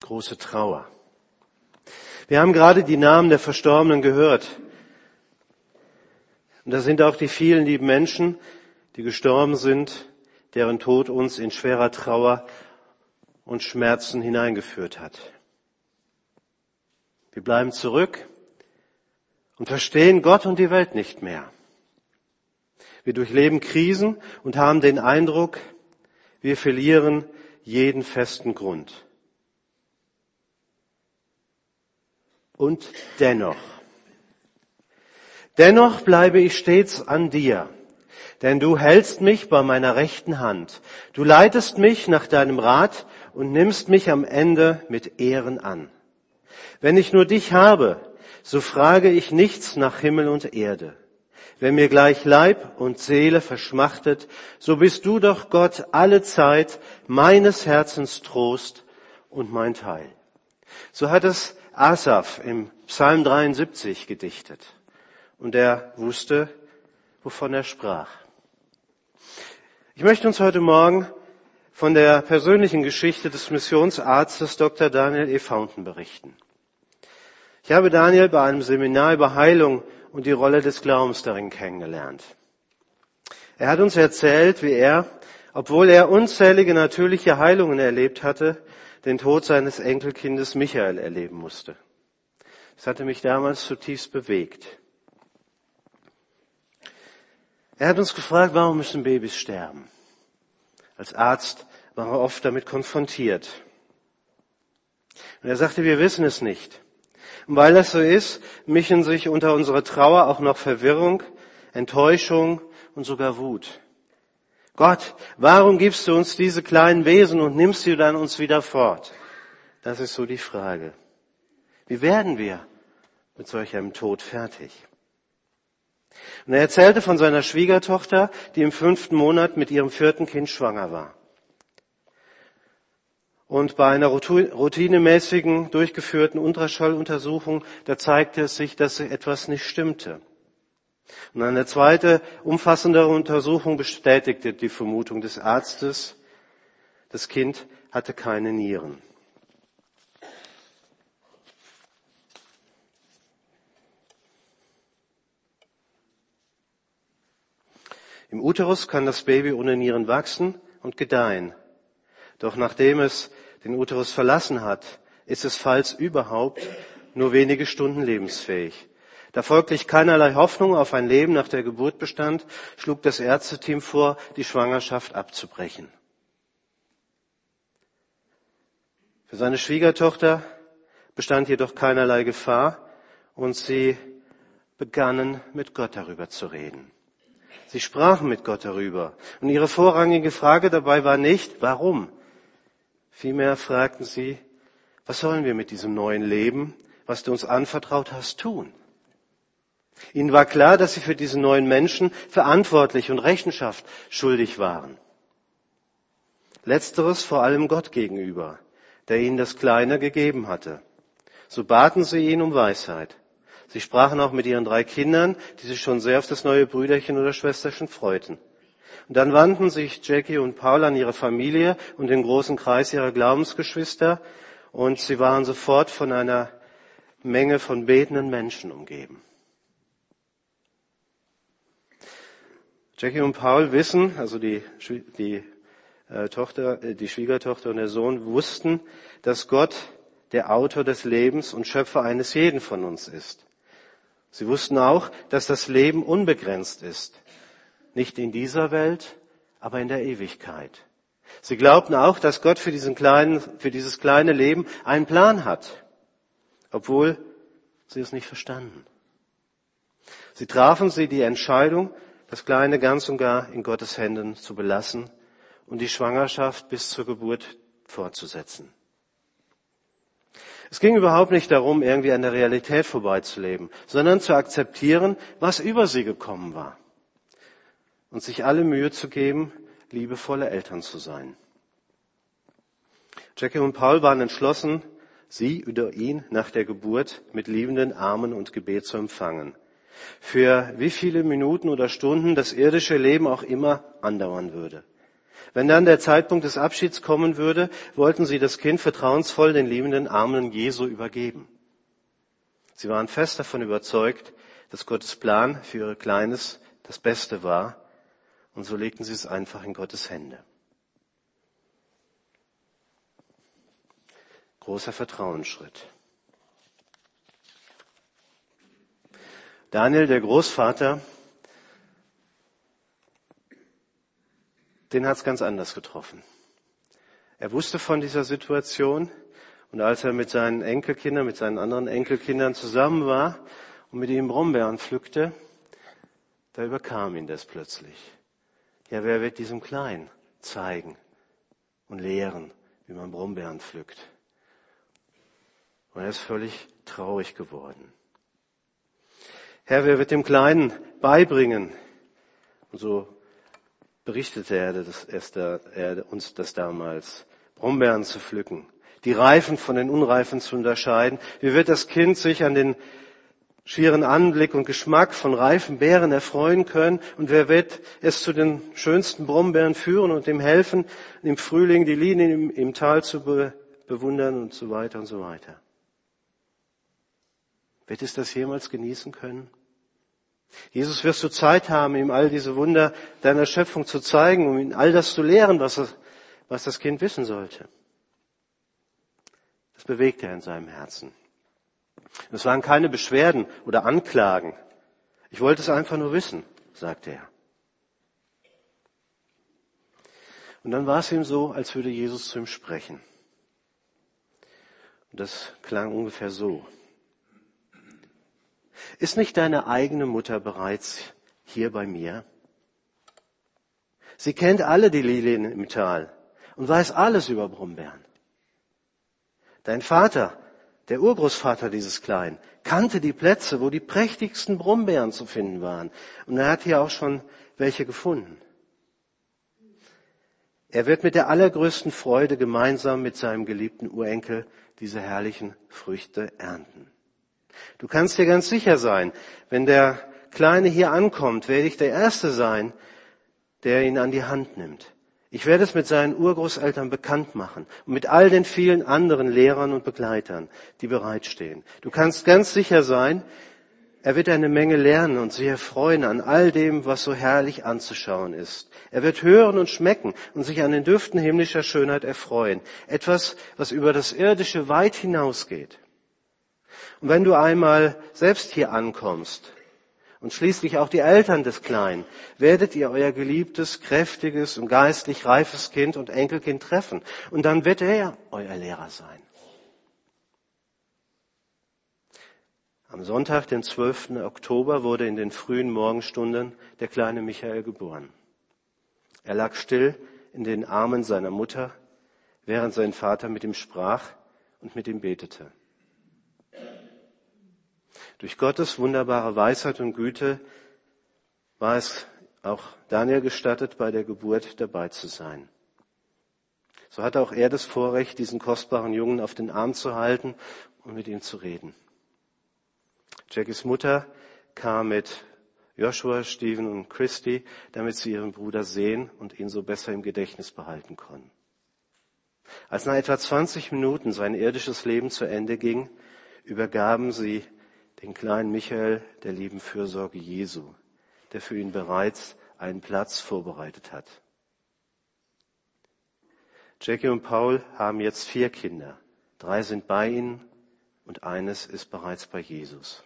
Große Trauer. Wir haben gerade die Namen der Verstorbenen gehört. Und da sind auch die vielen lieben Menschen, die gestorben sind, deren Tod uns in schwerer Trauer und Schmerzen hineingeführt hat. Wir bleiben zurück und verstehen Gott und die Welt nicht mehr. Wir durchleben Krisen und haben den Eindruck, wir verlieren jeden festen Grund. Und dennoch bleibe ich stets an dir, denn du hältst mich bei meiner rechten Hand. Du leitest mich nach deinem Rat und nimmst mich am Ende mit Ehren an. Wenn ich nur dich habe, so frage ich nichts nach Himmel und Erde. Wenn mir gleich Leib und Seele verschmachtet, so bist du doch Gott alle Zeit meines Herzens Trost und mein Teil. So hat es Asaf im Psalm 73 gedichtet. Und er wusste, wovon er sprach. Ich möchte uns heute Morgen von der persönlichen Geschichte des Missionsarztes Dr. Daniel E. Fountain berichten. Ich habe Daniel bei einem Seminar über Heilung und die Rolle des Glaubens darin kennengelernt. Er hat uns erzählt, wie er, obwohl er unzählige natürliche Heilungen erlebt hatte, den Tod seines Enkelkindes Michael erleben musste. Das hatte mich damals zutiefst bewegt. Er hat uns gefragt, warum müssen Babys sterben? Als Arzt war er oft damit konfrontiert. Und er sagte, wir wissen es nicht. Und weil das so ist, mischen sich unter unsere Trauer auch noch Verwirrung, Enttäuschung und sogar Wut. Gott, warum gibst du uns diese kleinen Wesen und nimmst sie dann uns wieder fort? Das ist so die Frage. Wie werden wir mit solch einem Tod fertig? Und er erzählte von seiner Schwiegertochter, die im 5. Monat mit ihrem 4. Kind schwanger war. Und bei einer routinemäßigen durchgeführten Ultraschalluntersuchung, da zeigte es sich, dass etwas nicht stimmte. Und eine zweite, umfassendere Untersuchung bestätigte die Vermutung des Arztes, das Kind hatte keine Nieren. Im Uterus kann das Baby ohne Nieren wachsen und gedeihen. Doch nachdem es den Uterus verlassen hat, ist es, falls überhaupt, nur wenige Stunden lebensfähig. Da folglich keinerlei Hoffnung auf ein Leben nach der Geburt bestand, schlug das Ärzteteam vor, die Schwangerschaft abzubrechen. Für seine Schwiegertochter bestand jedoch keinerlei Gefahr und sie begannen, mit Gott darüber zu reden. Sie sprachen mit Gott darüber. Und ihre vorrangige Frage dabei war nicht, warum? Vielmehr fragten sie, was sollen wir mit diesem neuen Leben, was du uns anvertraut hast, tun? Ihnen war klar, dass sie für diesen neuen Menschen verantwortlich und Rechenschaft schuldig waren. Letzteres vor allem Gott gegenüber, der ihnen das Kleine gegeben hatte. So baten sie ihn um Weisheit. Sie sprachen auch mit ihren 3 Kindern, die sich schon sehr auf das neue Brüderchen oder Schwesterchen freuten. Und dann wandten sich Jackie und Paul an ihre Familie und den großen Kreis ihrer Glaubensgeschwister und sie waren sofort von einer Menge von betenden Menschen umgeben. Jackie und Paul wissen, also die Schwiegertochter und der Sohn wussten, dass Gott der Autor des Lebens und Schöpfer eines jeden von uns ist. Sie wussten auch, dass das Leben unbegrenzt ist. Nicht in dieser Welt, aber in der Ewigkeit. Sie glaubten auch, dass Gott für dieses kleine Leben einen Plan hat, obwohl sie es nicht verstanden. Sie trafen die Entscheidung, das Kleine ganz und gar in Gottes Händen zu belassen und die Schwangerschaft bis zur Geburt fortzusetzen. Es ging überhaupt nicht darum, irgendwie an der Realität vorbeizuleben, sondern zu akzeptieren, was über sie gekommen war. Und sich alle Mühe zu geben, liebevolle Eltern zu sein. Jackie und Paul waren entschlossen, sie oder ihn nach der Geburt mit liebenden Armen und Gebet zu empfangen. Für wie viele Minuten oder Stunden das irdische Leben auch immer andauern würde. Wenn dann der Zeitpunkt des Abschieds kommen würde, wollten sie das Kind vertrauensvoll den liebenden Armen Jesu übergeben. Sie waren fest davon überzeugt, dass Gottes Plan für ihr Kleines das Beste war, und so legten sie es einfach in Gottes Hände. Großer Vertrauensschritt. Daniel, der Großvater, den hat es ganz anders getroffen. Er wusste von dieser Situation, und als er mit seinen Enkelkindern, mit seinen anderen Enkelkindern zusammen war und mit ihm Brombeeren pflückte, da überkam ihn das plötzlich. Ja, wer wird diesem Kleinen zeigen und lehren, wie man Brombeeren pflückt? Und er ist völlig traurig geworden. Herr, wer wird dem Kleinen beibringen? Und so berichtete er uns das damals, Brombeeren zu pflücken, die Reifen von den Unreifen zu unterscheiden. Wie wird das Kind sich an den schieren Anblick und Geschmack von reifen Beeren erfreuen können? Und wer wird es zu den schönsten Brombeeren führen und ihm helfen, im Frühling die Linien im Tal zu bewundern und so weiter und so weiter? Wird es das jemals genießen können? Jesus, wirst du Zeit haben, ihm all diese Wunder deiner Schöpfung zu zeigen, um ihm all das zu lehren, was das Kind wissen sollte? Das bewegte er in seinem Herzen. Es waren keine Beschwerden oder Anklagen. Ich wollte es einfach nur wissen, sagte er. Und dann war es ihm so, als würde Jesus zu ihm sprechen. Und das klang ungefähr so. Ist nicht deine eigene Mutter bereits hier bei mir? Sie kennt alle die Lilien im Tal und weiß alles über Brombeeren. Dein Vater, der Urgroßvater dieses Kleinen, kannte die Plätze, wo die prächtigsten Brombeeren zu finden waren. Und er hat hier auch schon welche gefunden. Er wird mit der allergrößten Freude gemeinsam mit seinem geliebten Urenkel diese herrlichen Früchte ernten. Du kannst dir ganz sicher sein, wenn der Kleine hier ankommt, werde ich der Erste sein, der ihn an die Hand nimmt. Ich werde es mit seinen Urgroßeltern bekannt machen und mit all den vielen anderen Lehrern und Begleitern, die bereitstehen. Du kannst ganz sicher sein, er wird eine Menge lernen und sich erfreuen an all dem, was so herrlich anzuschauen ist. Er wird hören und schmecken und sich an den Düften himmlischer Schönheit erfreuen. Etwas, was über das Irdische weit hinausgeht. Und wenn du einmal selbst hier ankommst und schließlich auch die Eltern des Kleinen, werdet ihr euer geliebtes, kräftiges und geistlich reifes Kind und Enkelkind treffen. Und dann wird er euer Lehrer sein. Am Sonntag, den 12. Oktober, wurde in den frühen Morgenstunden der kleine Michael geboren. Er lag still in den Armen seiner Mutter, während sein Vater mit ihm sprach und mit ihm betete. Durch Gottes wunderbare Weisheit und Güte war es auch Daniel gestattet, bei der Geburt dabei zu sein. So hatte auch er das Vorrecht, diesen kostbaren Jungen auf den Arm zu halten und mit ihm zu reden. Jackies Mutter kam mit Joshua, Stephen und Christy, damit sie ihren Bruder sehen und ihn so besser im Gedächtnis behalten konnten. Als nach etwa 20 Minuten sein irdisches Leben zu Ende ging, übergaben sie den kleinen Michael der lieben Fürsorge Jesu, der für ihn bereits einen Platz vorbereitet hat. Jackie und Paul haben jetzt 4 Kinder. 3 sind bei ihnen und eines ist bereits bei Jesus.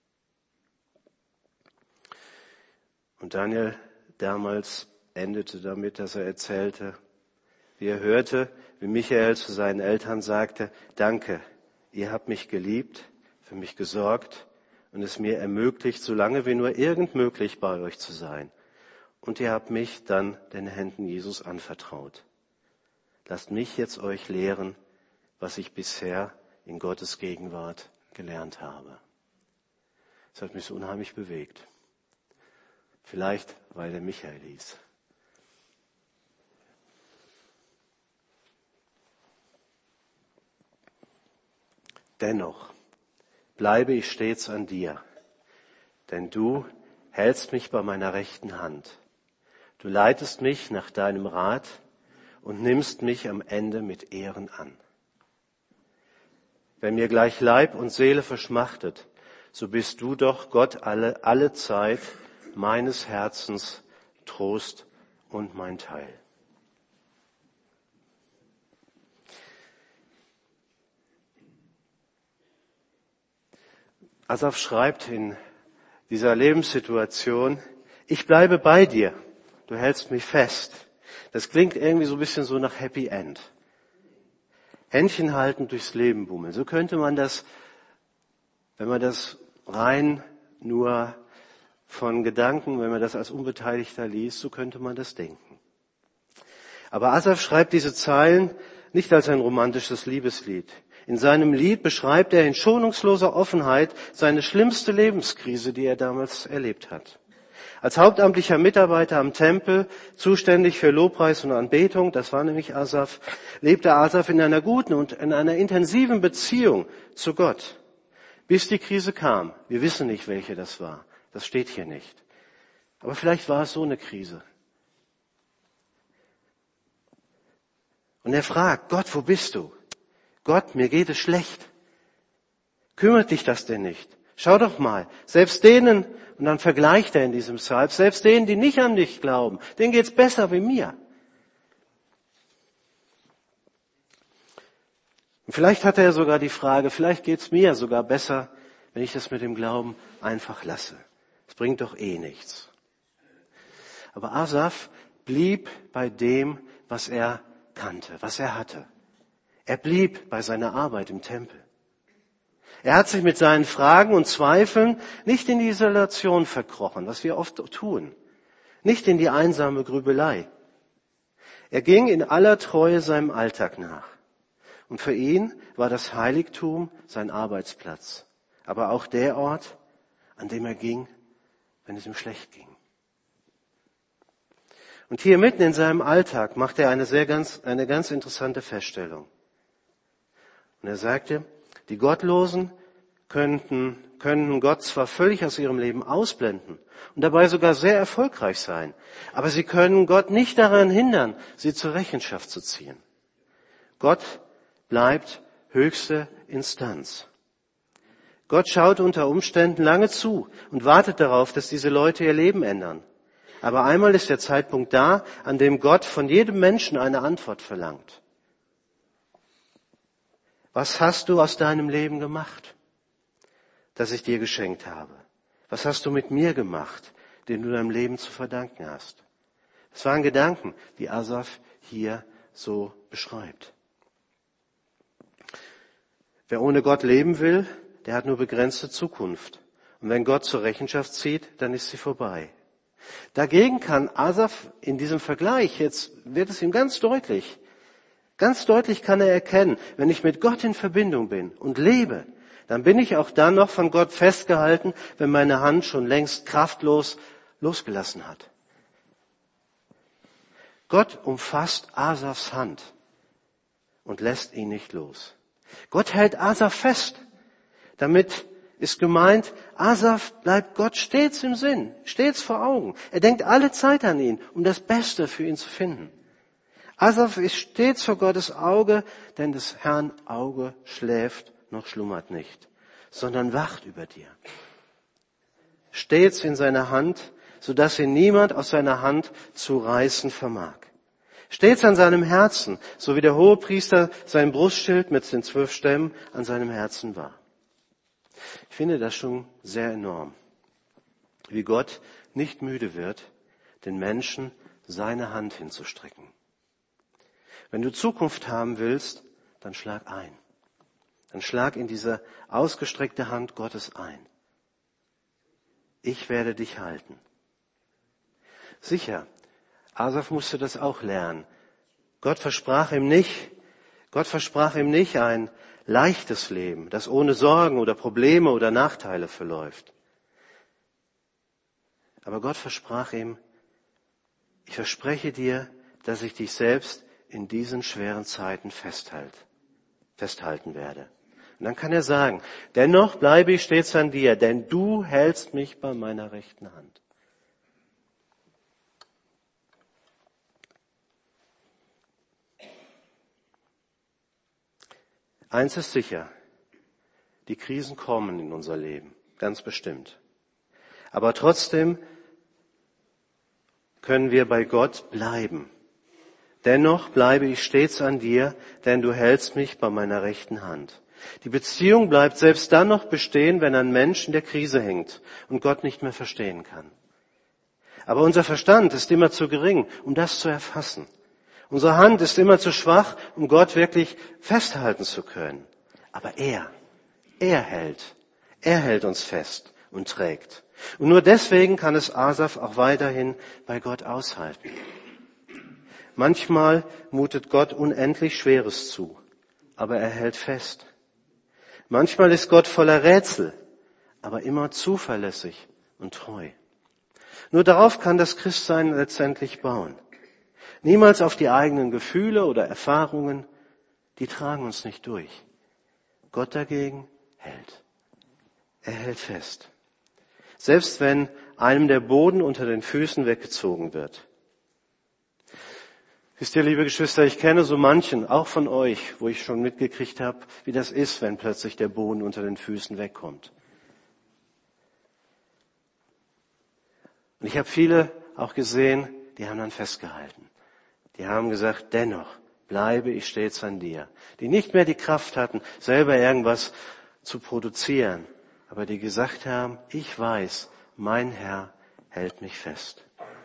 Und Daniel damals endete damit, dass er erzählte, wie er hörte, wie Michael zu seinen Eltern sagte: Danke, ihr habt mich geliebt, für mich gesorgt und es mir ermöglicht, so lange wie nur irgend möglich bei euch zu sein. Und ihr habt mich dann den Händen Jesus anvertraut. Lasst mich jetzt euch lehren, was ich bisher in Gottes Gegenwart gelernt habe. Das hat mich so unheimlich bewegt. Vielleicht, weil er Michael hieß. Dennoch bleibe ich stets an dir, denn du hältst mich bei meiner rechten Hand. Du leitest mich nach deinem Rat und nimmst mich am Ende mit Ehren an. Wenn mir gleich Leib und Seele verschmachtet, so bist du doch, Gott, alle Zeit meines Herzens Trost und mein Teil. Asaf schreibt in dieser Lebenssituation, ich bleibe bei dir, du hältst mich fest. Das klingt irgendwie so ein bisschen so nach Happy End. Händchen halten durchs Leben bummeln. So könnte man das, wenn man das rein nur von Gedanken, wenn man das als Unbeteiligter liest, so könnte man das denken. Aber Asaf schreibt diese Zeilen nicht als ein romantisches Liebeslied. In seinem Lied beschreibt er in schonungsloser Offenheit seine schlimmste Lebenskrise, die er damals erlebt hat. Als hauptamtlicher Mitarbeiter am Tempel, zuständig für Lobpreis und Anbetung, das war nämlich Asaf, lebte Asaf in einer guten und in einer intensiven Beziehung zu Gott. Bis die Krise kam. Wir wissen nicht, welche das war. Das steht hier nicht. Aber vielleicht war es so eine Krise. Und er fragt, Gott, wo bist du? Gott, mir geht es schlecht. Kümmert dich das denn nicht? Schau doch mal, selbst denen, und dann vergleicht er in diesem Psalm, selbst denen, die nicht an dich glauben, denen geht's besser wie mir. Und vielleicht hat er sogar die Frage, vielleicht geht's mir sogar besser, wenn ich das mit dem Glauben einfach lasse. Es bringt doch eh nichts. Aber Asaf blieb bei dem, was er kannte, was er hatte. Er blieb bei seiner Arbeit im Tempel. Er hat sich mit seinen Fragen und Zweifeln nicht in die Isolation verkrochen, was wir oft tun, nicht in die einsame Grübelei. Er ging in aller Treue seinem Alltag nach. Und für ihn war das Heiligtum sein Arbeitsplatz, aber auch der Ort, an dem er ging, wenn es ihm schlecht ging. Und hier mitten in seinem Alltag macht er eine ganz interessante Feststellung. Und er sagte, die Gottlosen können Gott zwar völlig aus ihrem Leben ausblenden und dabei sogar sehr erfolgreich sein, aber sie können Gott nicht daran hindern, sie zur Rechenschaft zu ziehen. Gott bleibt höchste Instanz. Gott schaut unter Umständen lange zu und wartet darauf, dass diese Leute ihr Leben ändern. Aber einmal ist der Zeitpunkt da, an dem Gott von jedem Menschen eine Antwort verlangt. Was hast du aus deinem Leben gemacht, das ich dir geschenkt habe? Was hast du mit mir gemacht, den du deinem Leben zu verdanken hast? Das waren Gedanken, die Asaf hier so beschreibt. Wer ohne Gott leben will, der hat nur begrenzte Zukunft. Und wenn Gott zur Rechenschaft zieht, dann ist sie vorbei. Dagegen kann Asaf in diesem Vergleich, jetzt wird es ihm ganz deutlich kann er erkennen, wenn ich mit Gott in Verbindung bin und lebe, dann bin ich auch dann noch von Gott festgehalten, wenn meine Hand schon längst kraftlos losgelassen hat. Gott umfasst Asafs Hand und lässt ihn nicht los. Gott hält Asaf fest. Damit ist gemeint, Asaf bleibt Gott stets im Sinn, stets vor Augen. Er denkt alle Zeit an ihn, um das Beste für ihn zu finden. Asaf ist stets vor Gottes Auge, denn des Herrn Auge schläft noch schlummert nicht, sondern wacht über dir. Stets in seiner Hand, sodass ihn niemand aus seiner Hand zu reißen vermag. Stets an seinem Herzen, so wie der Hohepriester sein Brustschild mit den 12 Stämmen an seinem Herzen war. Ich finde das schon sehr enorm, wie Gott nicht müde wird, den Menschen seine Hand hinzustrecken. Wenn du Zukunft haben willst, dann schlag ein. Dann schlag in diese ausgestreckte Hand Gottes ein. Ich werde dich halten. Sicher, Asaf musste das auch lernen. Gott versprach ihm nicht ein leichtes Leben, das ohne Sorgen oder Probleme oder Nachteile verläuft. Aber Gott versprach ihm, ich verspreche dir, dass ich dich selbst in diesen schweren Zeiten festhalten werde. Und dann kann er sagen, dennoch bleibe ich stets an dir, denn du hältst mich bei meiner rechten Hand. Eins ist sicher, die Krisen kommen in unser Leben, ganz bestimmt. Aber trotzdem können wir bei Gott bleiben. Dennoch bleibe ich stets an dir, denn du hältst mich bei meiner rechten Hand. Die Beziehung bleibt selbst dann noch bestehen, wenn ein Mensch in der Krise hängt und Gott nicht mehr verstehen kann. Aber unser Verstand ist immer zu gering, um das zu erfassen. Unsere Hand ist immer zu schwach, um Gott wirklich festhalten zu können. Aber er hält uns fest und trägt. Und nur deswegen kann es Asaf auch weiterhin bei Gott aushalten. Manchmal mutet Gott unendlich Schweres zu, aber er hält fest. Manchmal ist Gott voller Rätsel, aber immer zuverlässig und treu. Nur darauf kann das Christsein letztendlich bauen. Niemals auf die eigenen Gefühle oder Erfahrungen, die tragen uns nicht durch. Gott dagegen hält. Er hält fest. Selbst wenn einem der Boden unter den Füßen weggezogen wird. Wisst ihr, liebe Geschwister, ich kenne so manchen, auch von euch, wo ich schon mitgekriegt habe, wie das ist, wenn plötzlich der Boden unter den Füßen wegkommt. Und ich habe viele auch gesehen, die haben dann festgehalten. Die haben gesagt, dennoch bleibe ich stets an dir. Die nicht mehr die Kraft hatten, selber irgendwas zu produzieren, aber die gesagt haben, ich weiß, mein Herr hält mich fest.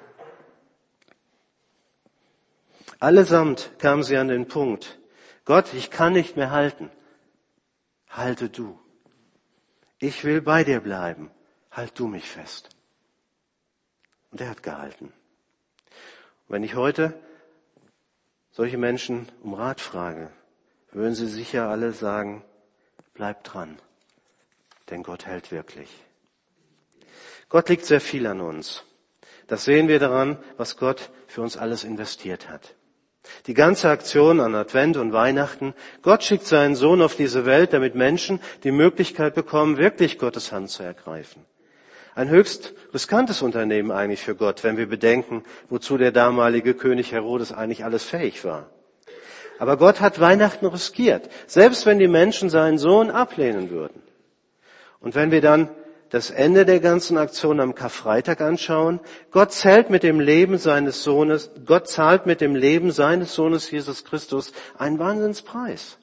Allesamt kamen sie an den Punkt, Gott, ich kann nicht mehr halten. Halte du. Ich will bei dir bleiben. Halt du mich fest. Und er hat gehalten. Und wenn ich heute solche Menschen um Rat frage, würden sie sicher alle sagen, bleib dran, denn Gott hält wirklich. Gott liegt sehr viel an uns. Das sehen wir daran, was Gott für uns alles investiert hat. Die ganze Aktion an Advent und Weihnachten, Gott schickt seinen Sohn auf diese Welt, damit Menschen die Möglichkeit bekommen, wirklich Gottes Hand zu ergreifen. Ein höchst riskantes Unternehmen eigentlich für Gott, wenn wir bedenken, wozu der damalige König Herodes eigentlich alles fähig war. Aber Gott hat Weihnachten riskiert, selbst wenn die Menschen seinen Sohn ablehnen würden. Und wenn wir dann das Ende der ganzen Aktion am Karfreitag anschauen, Gott zahlt mit dem Leben seines Sohnes Jesus Christus einen Wahnsinnspreis.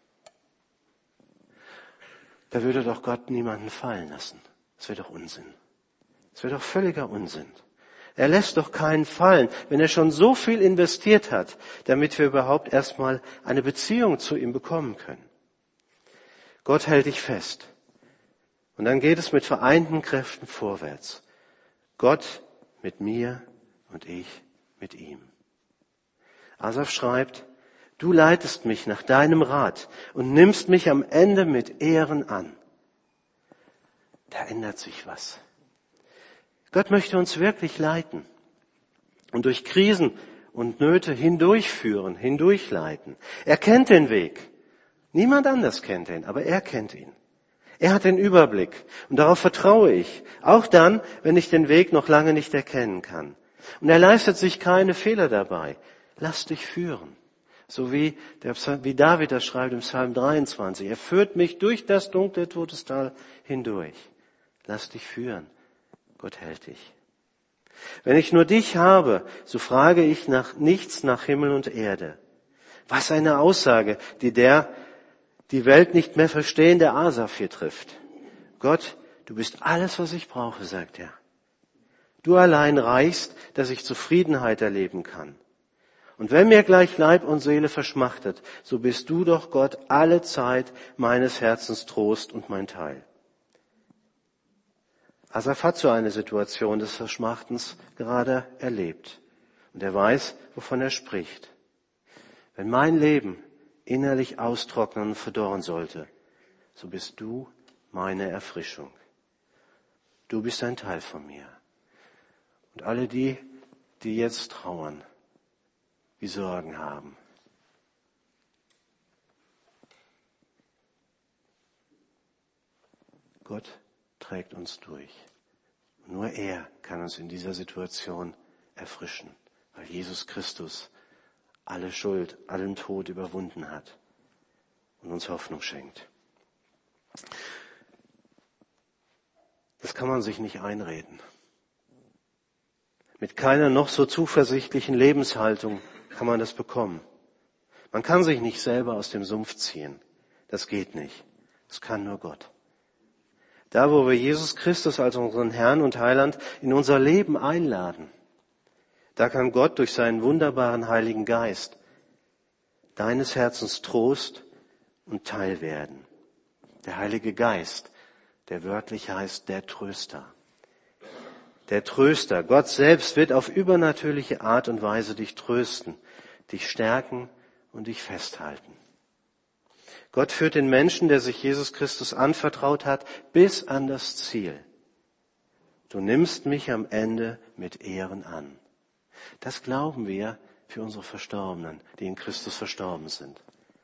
Da würde doch Gott niemanden fallen lassen. Das wäre doch Unsinn. Das wäre doch völliger Unsinn. Er lässt doch keinen fallen, wenn er schon so viel investiert hat, damit wir überhaupt erstmal eine Beziehung zu ihm bekommen können. Gott hält dich fest. Und dann geht es mit vereinten Kräften vorwärts. Gott mit mir und ich mit ihm. Asaf schreibt, du leitest mich nach deinem Rat und nimmst mich am Ende mit Ehren an. Da ändert sich was. Gott möchte uns wirklich leiten und durch Krisen und Nöte hindurchleiten. Er kennt den Weg. Niemand anders kennt ihn, aber er kennt ihn. Er hat den Überblick und darauf vertraue ich, auch dann, wenn ich den Weg noch lange nicht erkennen kann. Und er leistet sich keine Fehler dabei. Lass dich führen. So wie David das schreibt im Psalm 23. Er führt mich durch das dunkle Todestal hindurch. Lass dich führen. Gott hält dich. Wenn ich nur dich habe, so frage ich nach nichts nach Himmel und Erde. Was eine Aussage, die Welt nicht mehr verstehende Asaf hier trifft. Gott, du bist alles, was ich brauche, sagt er. Du allein reichst, dass ich Zufriedenheit erleben kann. Und wenn mir gleich Leib und Seele verschmachtet, so bist du doch, Gott, alle Zeit meines Herzens Trost und mein Teil. Asaf hat so eine Situation des Verschmachtens gerade erlebt. Und er weiß, wovon er spricht. Wenn mein Leben innerlich austrocknen und verdorren sollte, so bist du meine Erfrischung. Du bist ein Teil von mir. Und alle die jetzt trauern, die Sorgen haben, Gott trägt uns durch. Nur er kann uns in dieser Situation erfrischen, weil Jesus Christus alle Schuld, allen Tod überwunden hat und uns Hoffnung schenkt. Das kann man sich nicht einreden. Mit keiner noch so zuversichtlichen Lebenshaltung kann man das bekommen. Man kann sich nicht selber aus dem Sumpf ziehen. Das geht nicht. Das kann nur Gott. Da, wo wir Jesus Christus als unseren Herrn und Heiland in unser Leben einladen, da kann Gott durch seinen wunderbaren Heiligen Geist deines Herzens Trost und Teil werden. Der Heilige Geist, der wörtlich heißt der Tröster. Der Tröster, Gott selbst wird auf übernatürliche Art und Weise dich trösten, dich stärken und dich festhalten. Gott führt den Menschen, der sich Jesus Christus anvertraut hat, bis an das Ziel. Du nimmst mich am Ende mit Ehren an. Das glauben wir für unsere Verstorbenen, die in Christus verstorben sind.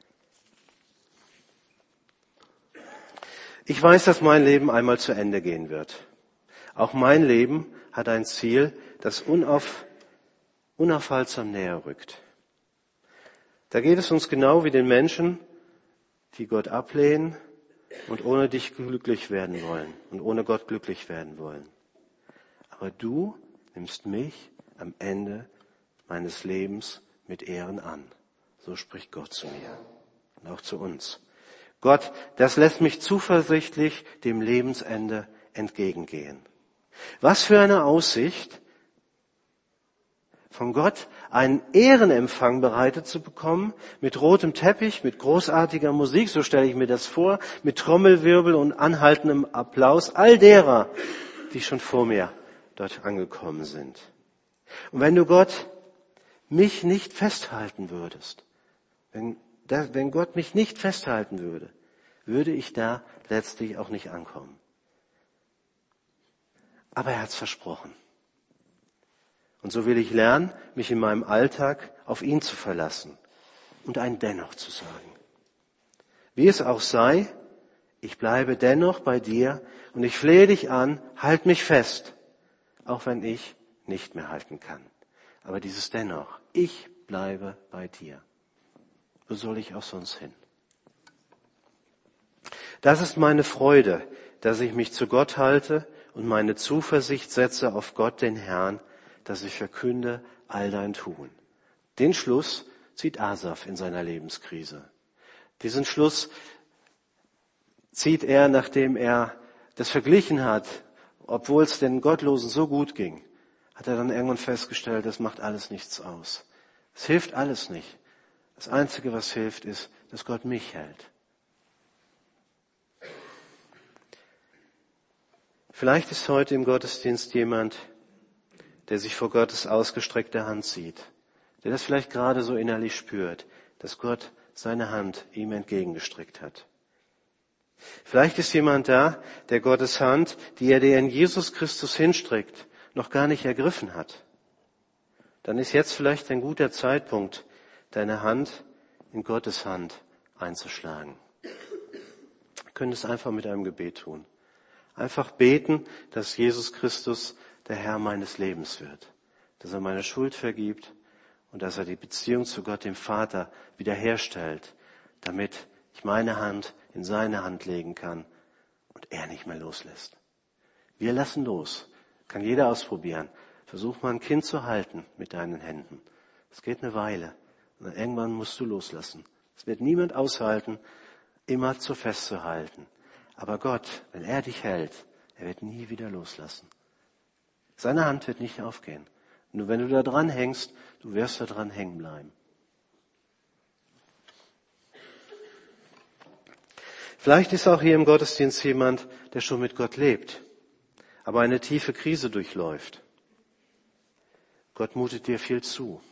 Ich weiß, dass mein Leben einmal zu Ende gehen wird. Auch mein Leben hat ein Ziel, das unaufhaltsam näher rückt. Da geht es uns genau wie den Menschen, die Gott ablehnen und ohne dich glücklich werden wollen und ohne Gott glücklich werden wollen. Aber du nimmst mich am Ende meines Lebens mit Ehren an. So spricht Gott zu mir und auch zu uns. Gott, das lässt mich zuversichtlich dem Lebensende entgegengehen. Was für eine Aussicht, von Gott einen Ehrenempfang bereitet zu bekommen, mit rotem Teppich, mit großartiger Musik, so stelle ich mir das vor, mit Trommelwirbel und anhaltendem Applaus all derer, die schon vor mir dort angekommen sind. Und wenn du Gott mich nicht festhalten würdest, wenn Gott mich nicht festhalten würde, würde ich da letztlich auch nicht ankommen. Aber er hat's versprochen. Und so will ich lernen, mich in meinem Alltag auf ihn zu verlassen und ein Dennoch zu sagen. Wie es auch sei, ich bleibe dennoch bei dir und ich flehe dich an, halt mich fest, auch wenn ich nicht mehr halten kann. Aber dieses Dennoch, ich bleibe bei dir. Wo soll ich auch sonst hin? Das ist meine Freude, dass ich mich zu Gott halte und meine Zuversicht setze auf Gott, den Herrn, dass ich verkünde all dein Tun. Den Schluss zieht Asaf in seiner Lebenskrise. Diesen Schluss zieht er, nachdem er das verglichen hat, obwohl es den Gottlosen so gut ging, hat er dann irgendwann festgestellt, das macht alles nichts aus. Es hilft alles nicht. Das Einzige, was hilft, ist, dass Gott mich hält. Vielleicht ist heute im Gottesdienst jemand, der sich vor Gottes ausgestreckter Hand sieht, der das vielleicht gerade so innerlich spürt, dass Gott seine Hand ihm entgegengestreckt hat. Vielleicht ist jemand da, der Gottes Hand, die er dir in Jesus Christus hinstreckt, noch gar nicht ergriffen hat. Dann ist jetzt vielleicht ein guter Zeitpunkt, deine Hand in Gottes Hand einzuschlagen. Wir können es einfach mit einem Gebet tun. Einfach beten, dass Jesus Christus der Herr meines Lebens wird, dass er meine Schuld vergibt und dass er die Beziehung zu Gott, dem Vater, wiederherstellt, damit ich meine Hand in seine Hand legen kann und er nicht mehr loslässt. Wir lassen los. Kann jeder ausprobieren. Versuch mal ein Kind zu halten mit deinen Händen. Es geht eine Weile und dann irgendwann musst du loslassen. Es wird niemand aushalten, immer zu festzuhalten. Aber Gott, wenn er dich hält, er wird nie wieder loslassen. Seine Hand wird nicht aufgehen. Nur wenn du da dran hängst, du wirst da dran hängen bleiben. Vielleicht ist auch hier im Gottesdienst jemand, der schon mit Gott lebt, aber eine tiefe Krise durchläuft. Gott mutet dir viel zu.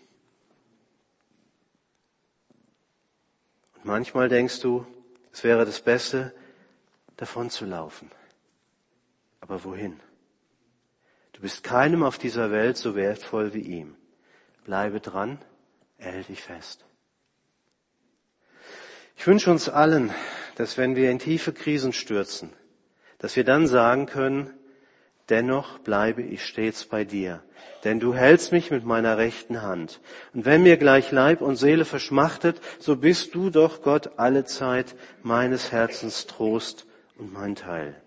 Und manchmal denkst du, es wäre das Beste, davon zu laufen. Aber wohin? Du bist keinem auf dieser Welt so wertvoll wie ihm. Bleibe dran, er hält dich fest. Ich wünsche uns allen, dass wenn wir in tiefe Krisen stürzen, dass wir dann sagen können, dennoch bleibe ich stets bei dir, denn du hältst mich mit meiner rechten Hand. Und wenn mir gleich Leib und Seele verschmachtet, so bist du doch, Gott, allezeit meines Herzens Trost und mein Teil.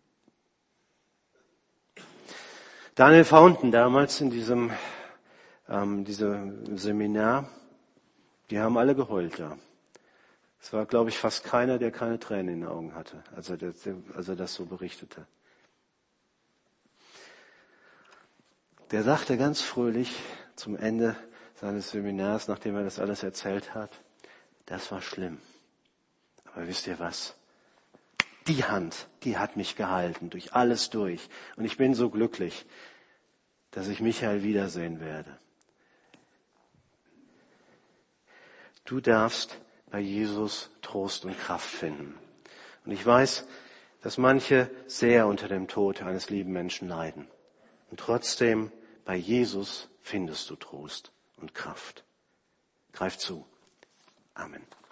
Daniel Fountain, damals in diesem Seminar, die haben alle geheult da. Es war, glaube ich, fast keiner, der keine Tränen in den Augen hatte, als er das so berichtete. Der sagte ganz fröhlich zum Ende seines Seminars, nachdem er das alles erzählt hat, das war schlimm. Aber wisst ihr was? Die Hand, die hat mich gehalten, durch alles durch. Und ich bin so glücklich, dass ich Michael wiedersehen werde. Du darfst bei Jesus Trost und Kraft finden. Und ich weiß, dass manche sehr unter dem Tod eines lieben Menschen leiden. Und trotzdem, bei Jesus findest du Trost und Kraft. Greif zu. Amen.